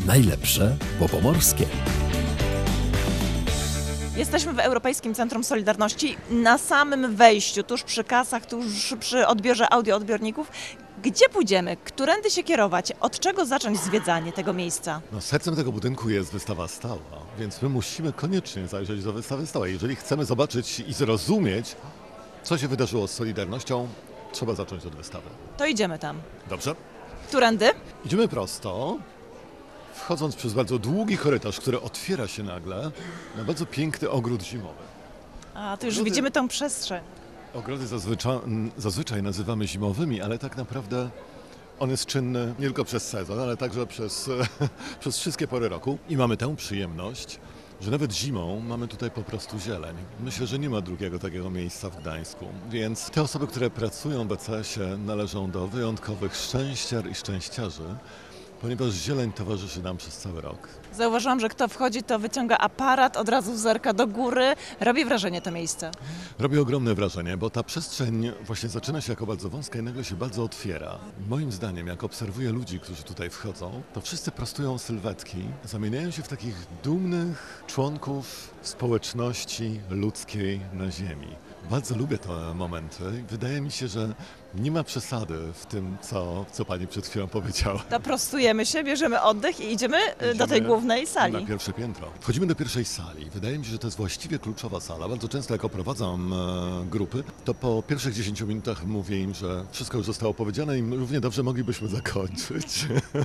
Najlepsze po pomorskie. Jesteśmy w Europejskim Centrum Solidarności, na samym wejściu, tuż przy kasach, tuż przy odbiorze audioodbiorników. Gdzie pójdziemy? Którędy się kierować? Od czego zacząć zwiedzanie tego miejsca? No, sercem tego budynku jest wystawa stała, więc my musimy koniecznie zajrzeć do wystawy stałej. Jeżeli chcemy zobaczyć i zrozumieć, co się wydarzyło z Solidarnością, trzeba zacząć od wystawy. To idziemy tam. Dobrze? Którędy? Idziemy prosto, wchodząc przez bardzo długi korytarz, który otwiera się nagle na bardzo piękny ogród zimowy. A, to już widzimy tą przestrzeń. Ogrody zazwyczaj nazywamy zimowymi, ale tak naprawdę on jest czynny nie tylko przez sezon, ale także przez wszystkie pory roku. I mamy tę przyjemność, że nawet zimą mamy tutaj po prostu zieleń. Myślę, że nie ma drugiego takiego miejsca w Gdańsku. Więc te osoby, które pracują w BCS-ie, należą do wyjątkowych szczęściar i szczęściarzy, ponieważ zieleń towarzyszy nam przez cały rok. Zauważyłam, że kto wchodzi, to wyciąga aparat, od razu zerka do góry. Robi wrażenie to miejsce. Robi ogromne wrażenie, bo ta przestrzeń właśnie zaczyna się jako bardzo wąska i nagle się bardzo otwiera. Moim zdaniem, jak obserwuję ludzi, którzy tutaj wchodzą, to wszyscy prostują sylwetki, zamieniają się w takich dumnych członków społeczności ludzkiej na ziemi. Bardzo lubię te momenty i wydaje mi się, że nie ma przesady w tym, co pani przed chwilą powiedziała. To prostujemy się, bierzemy oddech i idziemy do tej głównej sali. Na pierwsze piętro. Wchodzimy do pierwszej sali. Wydaje mi się, że to jest właściwie kluczowa sala. Bardzo często jak oprowadzam grupy, to po pierwszych 10 minutach mówię im, że wszystko już zostało powiedziane i równie dobrze moglibyśmy zakończyć.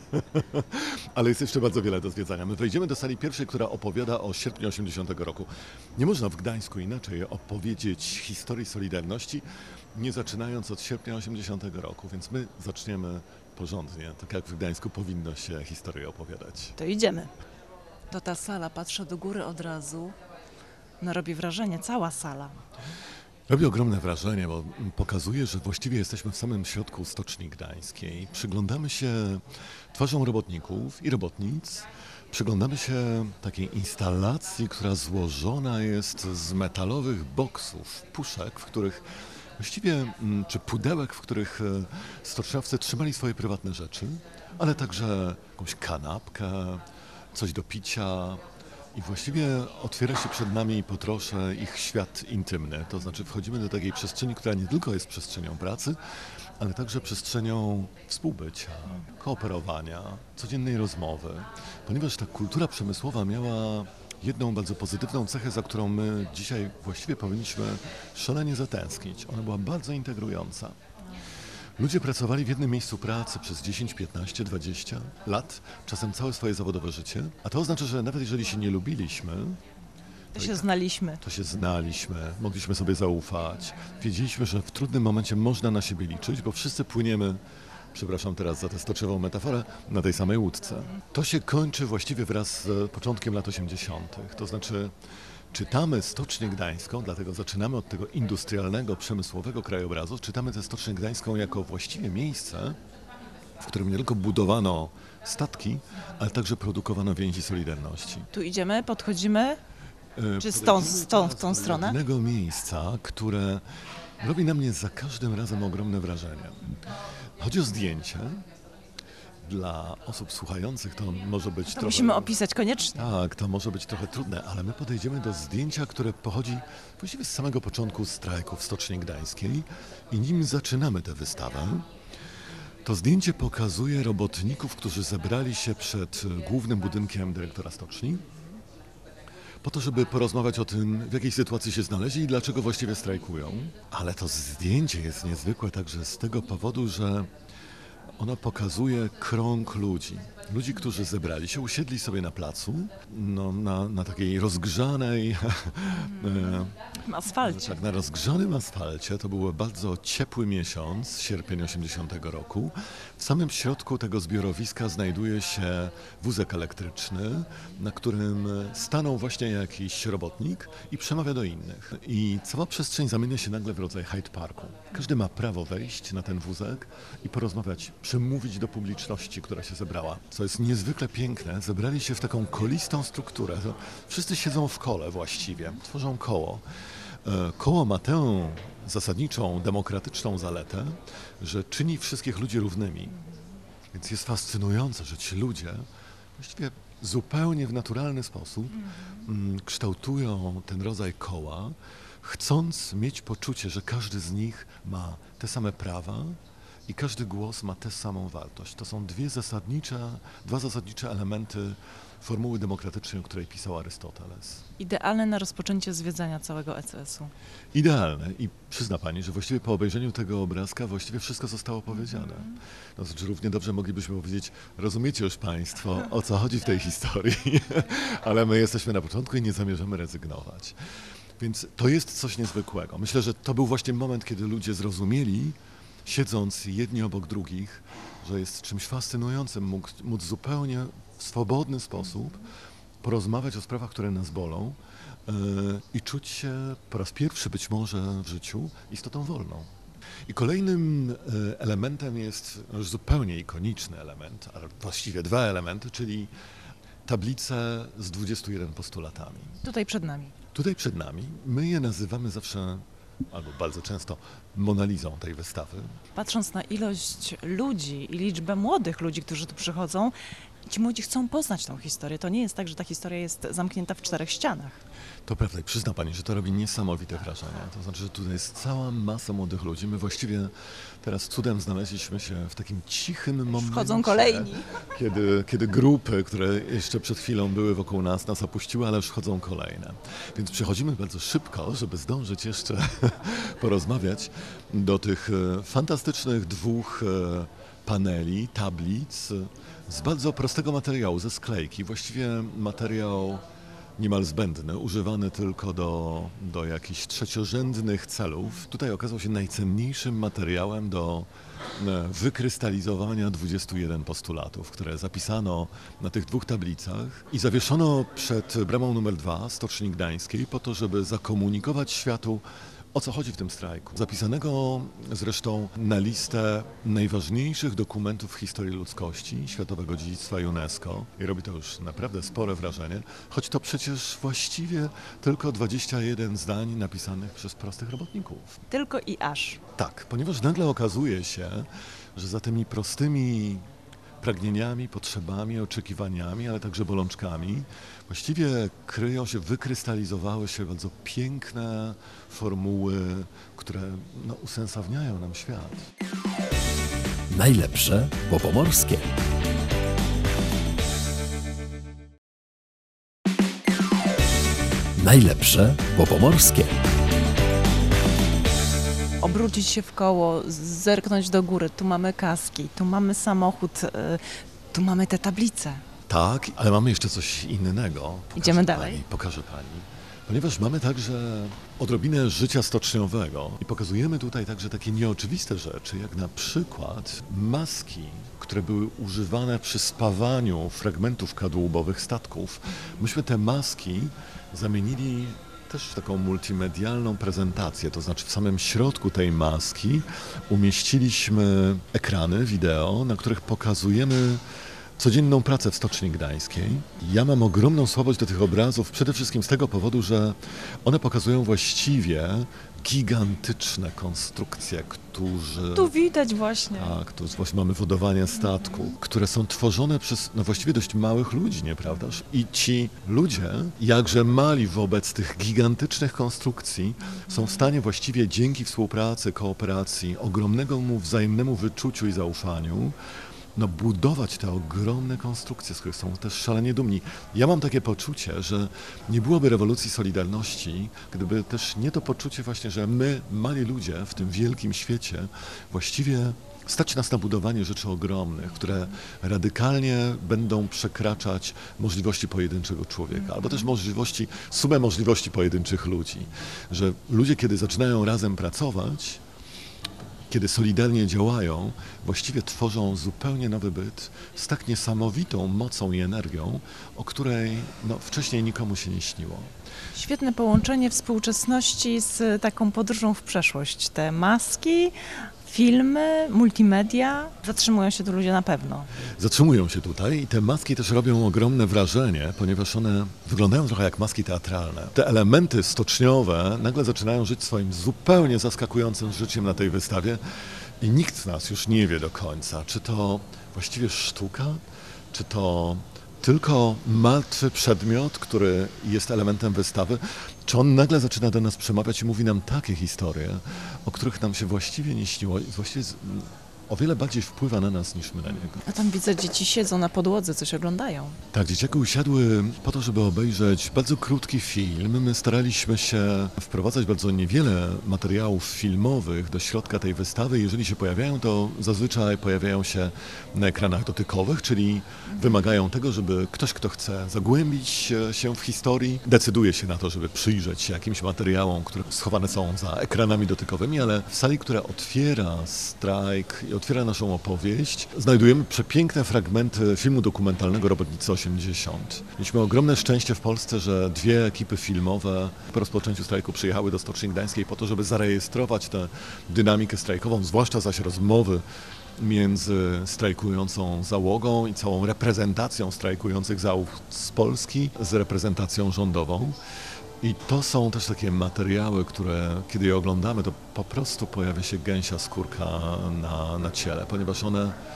Ale jest jeszcze bardzo wiele do zwiedzania. My wejdziemy do sali pierwszej, która opowiada o sierpniu 80 roku. Nie można w Gdańsku inaczej opowiedzieć historii Solidarności, nie zaczynając od sierpnia 80 roku, więc my zaczniemy porządnie, tak jak w Gdańsku powinno się historię opowiadać. To idziemy. To ta sala, patrzę do góry od razu, no robi wrażenie, cała sala. Robi ogromne wrażenie, bo pokazuje, że właściwie jesteśmy w samym środku Stoczni Gdańskiej. Przyglądamy się twarzom robotników i robotnic, przyglądamy się takiej instalacji, która złożona jest z metalowych boksów, puszek, w których właściwie, czy pudełek, w których stoczniowcy trzymali swoje prywatne rzeczy, ale także jakąś kanapkę, coś do picia i właściwie otwiera się przed nami po trosze ich świat intymny. To znaczy wchodzimy do takiej przestrzeni, która nie tylko jest przestrzenią pracy, ale także przestrzenią współbycia, kooperowania, codziennej rozmowy, ponieważ ta kultura przemysłowa miała jedną bardzo pozytywną cechę, za którą my dzisiaj właściwie powinniśmy szalenie zatęsknić. Ona była bardzo integrująca. Ludzie pracowali w jednym miejscu pracy przez 10, 15, 20 lat, czasem całe swoje zawodowe życie, a to oznacza, że nawet jeżeli się nie lubiliśmy, To się znaliśmy. to się znaliśmy, mogliśmy sobie zaufać, wiedzieliśmy, że w trudnym momencie można na siebie liczyć, bo wszyscy płyniemy, przepraszam teraz za tę stoczniową metaforę, na tej samej łódce. To się kończy właściwie wraz z początkiem lat 80. To znaczy czytamy Stocznię Gdańską, dlatego zaczynamy od tego industrialnego, przemysłowego krajobrazu, czytamy tę Stocznię Gdańską jako właściwie miejsce, w którym nie tylko budowano statki, ale także produkowano więzi Solidarności. Tu idziemy, podchodzimy. Czy w tą stronę? Jednego miejsca, które robi na mnie za każdym razem ogromne wrażenie. Chodzi o zdjęcie. Dla osób słuchających to może być trochę... Musimy opisać koniecznie. Tak, to może być trochę trudne, ale my podejdziemy do zdjęcia, które pochodzi właściwie z samego początku strajku w Stoczni Gdańskiej i nim zaczynamy tę wystawę. To zdjęcie pokazuje robotników, którzy zebrali się przed głównym budynkiem dyrektora stoczni, po to, żeby porozmawiać o tym, w jakiej sytuacji się znaleźli i dlaczego właściwie strajkują. Ale to zdjęcie jest niezwykłe także z tego powodu, że ono pokazuje krąg ludzi. Ludzi, którzy zebrali się, usiedli sobie na placu, na takiej rozgrzanej... Asfalcie. Tak, na rozgrzanym asfalcie. To był bardzo ciepły miesiąc, sierpień 80 roku. W samym środku tego zbiorowiska znajduje się wózek elektryczny, na którym stanął właśnie jakiś robotnik i przemawia do innych. I cała przestrzeń zamienia się nagle w rodzaj Hyde Parku. Każdy ma prawo wejść na ten wózek i porozmawiać, przemówić do publiczności, która się zebrała. Co jest niezwykle piękne, zebrali się w taką kolistą strukturę. Wszyscy siedzą w kole właściwie, tworzą koło. Koło ma tę zasadniczą, demokratyczną zaletę, że czyni wszystkich ludzi równymi. Więc jest fascynujące, że ci ludzie właściwie zupełnie w naturalny sposób kształtują ten rodzaj koła, chcąc mieć poczucie, że każdy z nich ma te same prawa i każdy głos ma tę samą wartość. To są dwa zasadnicze elementy formuły demokratycznej, o której pisał Arystoteles. Idealne na rozpoczęcie zwiedzania całego ECS-u. Idealne i przyzna Pani, że właściwie po obejrzeniu tego obrazka właściwie wszystko zostało powiedziane. No, znaczy równie dobrze moglibyśmy powiedzieć, rozumiecie już Państwo, o co chodzi w tej historii, ale my jesteśmy na początku i nie zamierzamy rezygnować. Więc to jest coś niezwykłego. Myślę, że to był właśnie moment, kiedy ludzie zrozumieli, siedząc jedni obok drugich, że jest czymś fascynującym móc zupełnie w swobodny sposób porozmawiać o sprawach, które nas bolą i czuć się po raz pierwszy być może w życiu istotą wolną. I kolejnym elementem jest już zupełnie ikoniczny element, a właściwie dwa elementy, czyli tablice z 21 postulatami. Tutaj przed nami. Tutaj przed nami, my je nazywamy zawsze, albo bardzo często, Monalizą tej wystawy. Patrząc na ilość ludzi i liczbę młodych ludzi, którzy tu przychodzą, ci młodzi chcą poznać tą historię. To nie jest tak, że ta historia jest zamknięta w 4 ścianach. To prawda i przyzna Pani, że to robi niesamowite wrażenie. To znaczy, że tutaj jest cała masa młodych ludzi. My właściwie teraz cudem znaleźliśmy się w takim cichym momencie. Wchodzą kolejni. Kiedy grupy, które jeszcze przed chwilą były wokół nas opuściły, ale już wchodzą kolejne. Więc przechodzimy bardzo szybko, żeby zdążyć jeszcze porozmawiać do tych fantastycznych 2 paneli, tablic z bardzo prostego materiału, ze sklejki. Właściwie materiał niemal zbędny, używany tylko do jakichś trzeciorzędnych celów. Tutaj okazał się najcenniejszym materiałem do wykrystalizowania 21 postulatów, które zapisano na tych 2 tablicach i zawieszono przed bramą numer 2 Stoczni Gdańskiej po to, żeby zakomunikować światu, o co chodzi w tym strajku. Zapisanego zresztą na listę najważniejszych dokumentów w historii ludzkości, Światowego Dziedzictwa UNESCO. I robi to już naprawdę spore wrażenie, choć to przecież właściwie tylko 21 zdań napisanych przez prostych robotników. Tylko i aż. Tak, ponieważ nagle okazuje się, że za tymi prostymi pragnieniami, potrzebami, oczekiwaniami, ale także bolączkami, właściwie wykrystalizowały się bardzo piękne formuły, które usensowniają nam świat. Najlepsze po pomorskie. Najlepsze po pomorskie. Obrócić się w koło, zerknąć do góry. Tu mamy kaski, tu mamy samochód, tu mamy te tablice. Tak, ale mamy jeszcze coś innego. Idziemy dalej. Pokażę Pani. Ponieważ mamy także odrobinę życia stoczniowego i pokazujemy tutaj także takie nieoczywiste rzeczy, jak na przykład maski, które były używane przy spawaniu fragmentów kadłubowych statków. Myśmy te maski zamienili też w taką multimedialną prezentację, to znaczy w samym środku tej maski umieściliśmy ekrany wideo, na których pokazujemy codzienną pracę w Stoczni Gdańskiej. Ja mam ogromną słabość do tych obrazów, przede wszystkim z tego powodu, że one pokazują właściwie gigantyczne konstrukcje, Tu widać właśnie. Tak, tu właśnie mamy wodowanie statku, które są tworzone przez właściwie dość małych ludzi, nieprawdaż? I ci ludzie, jakże mali wobec tych gigantycznych konstrukcji, są w stanie właściwie dzięki współpracy, kooperacji, ogromnemu wzajemnemu wyczuciu i zaufaniu budować te ogromne konstrukcje, z których są też szalenie dumni. Ja mam takie poczucie, że nie byłoby rewolucji Solidarności, gdyby też nie to poczucie właśnie, że my, mali ludzie w tym wielkim świecie, właściwie stać nas na budowanie rzeczy ogromnych, które radykalnie będą przekraczać możliwości pojedynczego człowieka, albo też sumę możliwości pojedynczych ludzi. Że ludzie, kiedy zaczynają razem pracować, kiedy solidarnie działają, właściwie tworzą zupełnie nowy byt z tak niesamowitą mocą i energią, o której wcześniej nikomu się nie śniło. Świetne połączenie współczesności z taką podróżą w przeszłość. Te maski, filmy, multimedia, zatrzymują się tu ludzie na pewno. Zatrzymują się tutaj i te maski też robią ogromne wrażenie, ponieważ one wyglądają trochę jak maski teatralne. Te elementy stoczniowe nagle zaczynają żyć swoim zupełnie zaskakującym życiem na tej wystawie i nikt z nas już nie wie do końca, czy to właściwie sztuka, czy to tylko martwy przedmiot, który jest elementem wystawy, czy on nagle zaczyna do nas przemawiać i mówi nam takie historie, o których nam się właściwie nie śniło i właściwie o wiele bardziej wpływa na nas niż my na niego. A tam widzę, dzieci siedzą na podłodze, coś oglądają. Tak, dzieciaki usiadły po to, żeby obejrzeć bardzo krótki film. My staraliśmy się wprowadzać bardzo niewiele materiałów filmowych do środka tej wystawy. Jeżeli się pojawiają, to zazwyczaj pojawiają się na ekranach dotykowych, czyli wymagają tego, żeby ktoś, kto chce zagłębić się w historii, decyduje się na to, żeby przyjrzeć się jakimś materiałom, które schowane są za ekranami dotykowymi, ale w sali, która otwiera strajk i otwiera naszą opowieść, znajdujemy przepiękne fragmenty filmu dokumentalnego Robotnicy 80. Mieliśmy ogromne szczęście w Polsce, że dwie ekipy filmowe po rozpoczęciu strajku przyjechały do Stoczni Gdańskiej po to, żeby zarejestrować tę dynamikę strajkową, zwłaszcza zaś rozmowy między strajkującą załogą i całą reprezentacją strajkujących załóg z Polski z reprezentacją rządową. I to są też takie materiały, które kiedy je oglądamy, to po prostu pojawia się gęsia skórka na ciele, ponieważ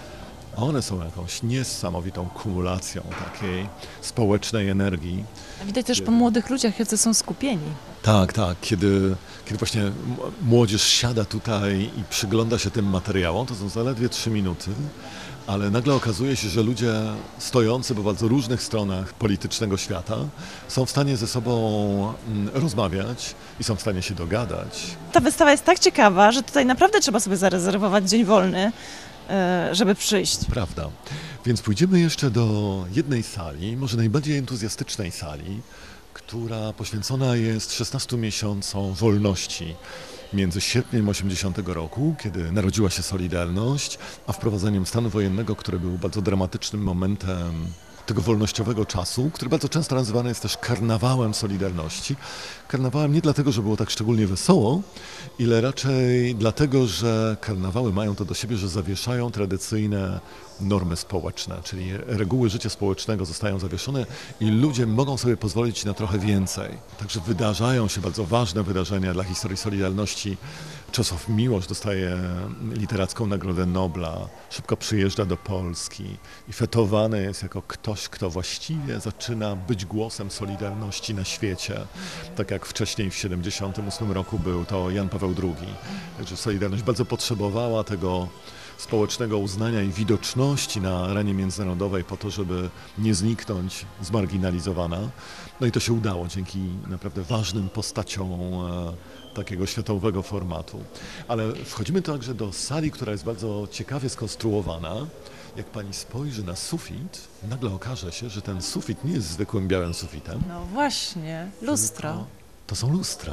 one są jakąś niesamowitą kumulacją takiej społecznej energii. A widać też po młodych ludziach, jacy są skupieni. Tak, tak. Kiedy właśnie młodzież siada tutaj i przygląda się tym materiałom, to są zaledwie 3 minuty, ale nagle okazuje się, że ludzie stojący po bardzo różnych stronach politycznego świata są w stanie ze sobą rozmawiać i są w stanie się dogadać. Ta wystawa jest tak ciekawa, że tutaj naprawdę trzeba sobie zarezerwować dzień wolny, żeby przyjść. Prawda. Więc pójdziemy jeszcze do jednej sali, może najbardziej entuzjastycznej sali, która poświęcona jest 16 miesiącom wolności między sierpniem 80 roku, kiedy narodziła się Solidarność, a wprowadzeniem stanu wojennego, który był bardzo dramatycznym momentem tego wolnościowego czasu, który bardzo często nazywany jest też karnawałem Solidarności. Karnawałem nie dlatego, że było tak szczególnie wesoło, ile raczej dlatego, że karnawały mają to do siebie, że zawieszają tradycyjne normy społeczne, czyli reguły życia społecznego zostają zawieszone i ludzie mogą sobie pozwolić na trochę więcej. Także wydarzają się bardzo ważne wydarzenia dla historii Solidarności. Czesław Miłosz dostaje literacką Nagrodę Nobla, szybko przyjeżdża do Polski i fetowany jest jako ktoś, kto właściwie zaczyna być głosem Solidarności na świecie. Tak jak wcześniej w 1978 roku był to Jan Paweł II. Także Solidarność bardzo potrzebowała tego społecznego uznania i widoczności na arenie międzynarodowej po to, żeby nie zniknąć zmarginalizowana. No i to się udało dzięki naprawdę ważnym postaciom takiego światowego formatu. Ale wchodzimy także do sali, która jest bardzo ciekawie skonstruowana. Jak pani spojrzy na sufit, nagle okaże się, że ten sufit nie jest zwykłym białym sufitem. No właśnie, lustro. To są lustra.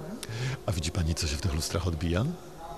A widzi pani, co się w tych lustrach odbija?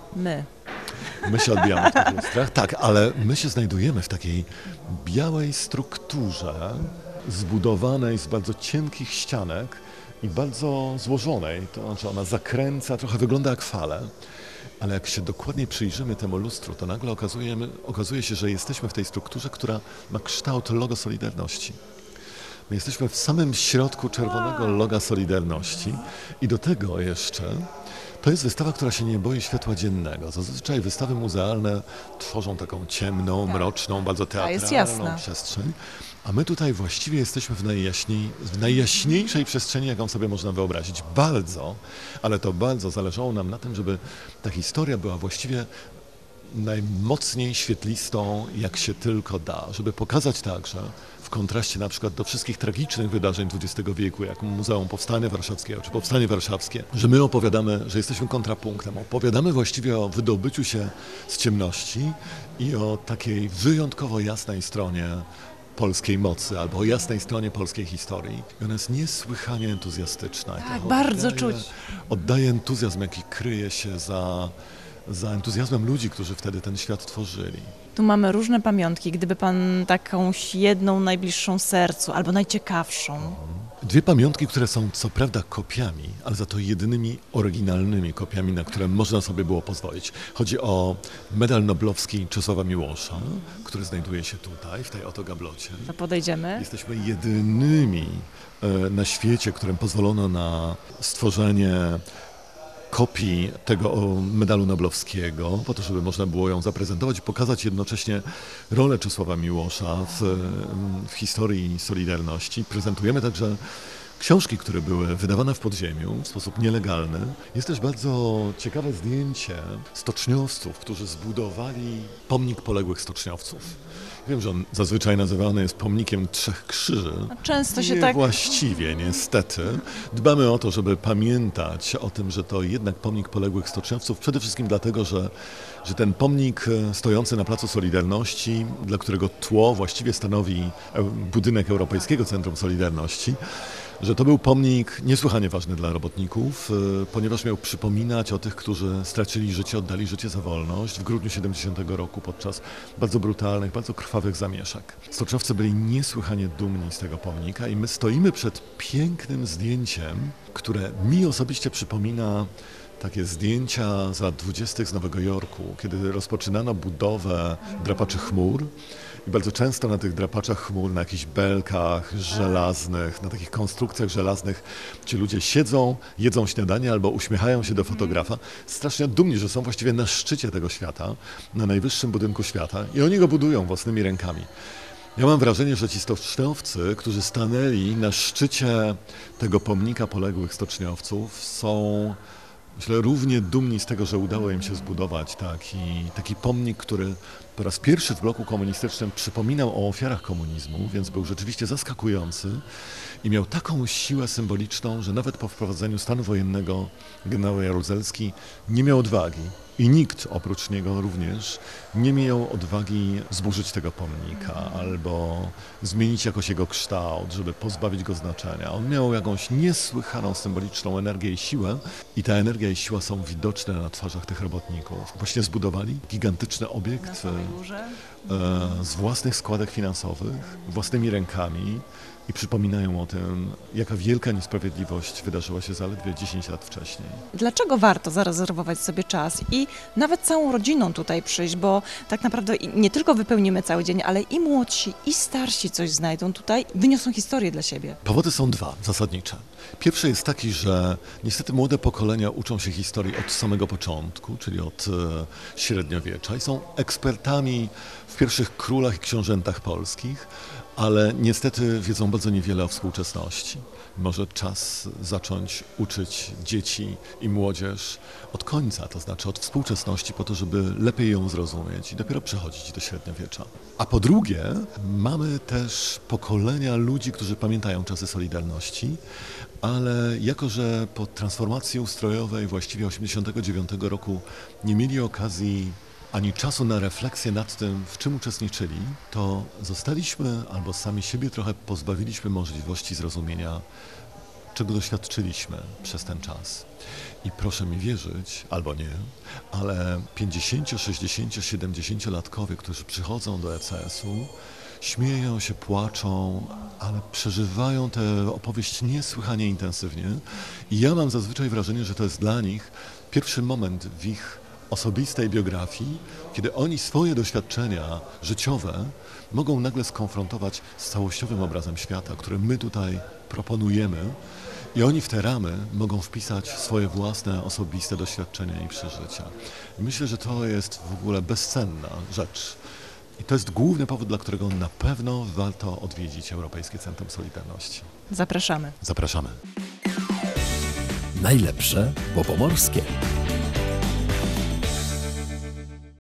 My się odbijamy w tych lustrach, tak, ale my się znajdujemy w takiej białej strukturze zbudowanej z bardzo cienkich ścianek i bardzo złożonej. To znaczy ona zakręca, trochę wygląda jak fale, ale jak się dokładnie przyjrzymy temu lustru, to nagle okazuje się, że jesteśmy w tej strukturze, która ma kształt logo Solidarności. My jesteśmy w samym środku czerwonego loga Solidarności i do tego jeszcze to jest wystawa, która się nie boi światła dziennego. Zazwyczaj wystawy muzealne tworzą taką ciemną, mroczną, bardzo teatralną przestrzeń, a my tutaj właściwie jesteśmy w najjaśniejszej przestrzeni, jaką sobie można wyobrazić. Bardzo, ale to bardzo zależało nam na tym, żeby ta historia była właściwie najmocniej świetlistą, jak się tylko da, żeby pokazać także w kontraście na przykład do wszystkich tragicznych wydarzeń XX wieku, jak Muzeum Powstania Warszawskiego czy Powstanie Warszawskie, że my opowiadamy, że jesteśmy kontrapunktem. Opowiadamy właściwie o wydobyciu się z ciemności i o takiej wyjątkowo jasnej stronie polskiej mocy, albo o jasnej stronie polskiej historii. I ona jest niesłychanie entuzjastyczna. Tak, bardzo czuć. Oddaje entuzjazm, jaki kryje się za entuzjazmem ludzi, którzy wtedy ten świat tworzyli. Tu mamy różne pamiątki. Gdyby pan takąś jedną najbliższą sercu, albo najciekawszą. Dwie pamiątki, które są co prawda kopiami, ale za to jedynymi oryginalnymi kopiami, na które można sobie było pozwolić. Chodzi o medal noblowski Czesława Miłosza, który znajduje się tutaj, w tej oto gablocie. To podejdziemy. Jesteśmy jedynymi na świecie, którym pozwolono na stworzenie kopii tego medalu noblowskiego, po to, żeby można było ją zaprezentować i pokazać jednocześnie rolę Czesława Miłosza w historii Solidarności. Prezentujemy także książki, które były wydawane w podziemiu w sposób nielegalny. Jest też bardzo ciekawe zdjęcie stoczniowców, którzy zbudowali pomnik poległych stoczniowców. Wiem, że on zazwyczaj nazywany jest pomnikiem Trzech Krzyży. Często się Nie tak... właściwie, niestety. Dbamy o to, żeby pamiętać o tym, że to jednak pomnik poległych stoczniowców, przede wszystkim dlatego, że ten pomnik stojący na Placu Solidarności, dla którego tło właściwie stanowi budynek Europejskiego Centrum Solidarności, że to był pomnik niesłychanie ważny dla robotników, ponieważ miał przypominać o tych, którzy stracili życie, oddali życie za wolność w grudniu 70 roku podczas bardzo brutalnych, bardzo krwawych zamieszek. Stoczniowcy byli niesłychanie dumni z tego pomnika i my stoimy przed pięknym zdjęciem, które mi osobiście przypomina takie zdjęcia z lat 20. z Nowego Jorku, kiedy rozpoczynano budowę drapaczy chmur. I bardzo często na tych drapaczach chmur, na jakichś belkach żelaznych, na takich konstrukcjach żelaznych, ci ludzie siedzą, jedzą śniadanie albo uśmiechają się do fotografa, strasznie dumni, że są właściwie na szczycie tego świata, na najwyższym budynku świata i oni go budują własnymi rękami. Ja mam wrażenie, że ci stoczniowcy, którzy stanęli na szczycie tego pomnika poległych stoczniowców, są, myślę, równie dumni z tego, że udało im się zbudować taki pomnik, który po raz pierwszy w bloku komunistycznym przypominał o ofiarach komunizmu, więc był rzeczywiście zaskakujący i miał taką siłę symboliczną, że nawet po wprowadzeniu stanu wojennego generał Jaruzelski nie miał odwagi. I nikt oprócz niego również nie miał odwagi zburzyć tego pomnika albo zmienić jakoś jego kształt, żeby pozbawić go znaczenia. On miał jakąś niesłychaną symboliczną energię i siłę i ta energia i siła są widoczne na twarzach tych robotników. Właśnie zbudowali gigantyczny obiekt z własnych składek finansowych, własnymi rękami i przypominają o tym, jaka wielka niesprawiedliwość wydarzyła się zaledwie 10 lat wcześniej. Dlaczego warto zarezerwować sobie czas i nawet całą rodziną tutaj przyjść, bo tak naprawdę nie tylko wypełnimy cały dzień, ale i młodsi, i starsi coś znajdą tutaj, wyniosą historię dla siebie. Powody są dwa zasadnicze. Pierwszy jest taki, że niestety młode pokolenia uczą się historii od samego początku, czyli od średniowiecza i są ekspertami w pierwszych królach i książętach polskich, ale niestety wiedzą bardzo niewiele o współczesności. Może czas zacząć uczyć dzieci i młodzież od końca, to znaczy od współczesności, po to, żeby lepiej ją zrozumieć i dopiero przechodzić do średniowiecza. A po drugie, mamy też pokolenia ludzi, którzy pamiętają czasy Solidarności, ale jako że po transformacji ustrojowej właściwie 1989 roku nie mieli okazji ani czasu na refleksję nad tym, w czym uczestniczyli, to zostaliśmy albo sami siebie trochę pozbawiliśmy możliwości zrozumienia, czego doświadczyliśmy przez ten czas. I proszę mi wierzyć, albo nie, ale 50, 60, 70-latkowie, którzy przychodzą do ECS-u, śmieją się, płaczą, ale przeżywają tę opowieść niesłychanie intensywnie. I ja mam zazwyczaj wrażenie, że to jest dla nich pierwszy moment w ich osobistej biografii, kiedy oni swoje doświadczenia życiowe mogą nagle skonfrontować z całościowym obrazem świata, który my tutaj proponujemy i oni w te ramy mogą wpisać swoje własne, osobiste doświadczenia i przeżycia. I myślę, że to jest w ogóle bezcenna rzecz. I to jest główny powód, dla którego na pewno warto odwiedzić Europejskie Centrum Solidarności. Zapraszamy. Zapraszamy. Najlepsze po pomorskie.